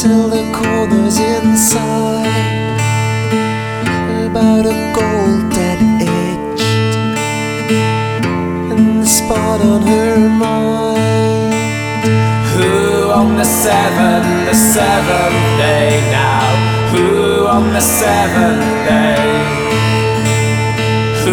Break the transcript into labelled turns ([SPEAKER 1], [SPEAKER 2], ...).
[SPEAKER 1] till the corners inside, about a golden edge and the spot on her mind.
[SPEAKER 2] Who on the seventh day now? Who on the seventh day?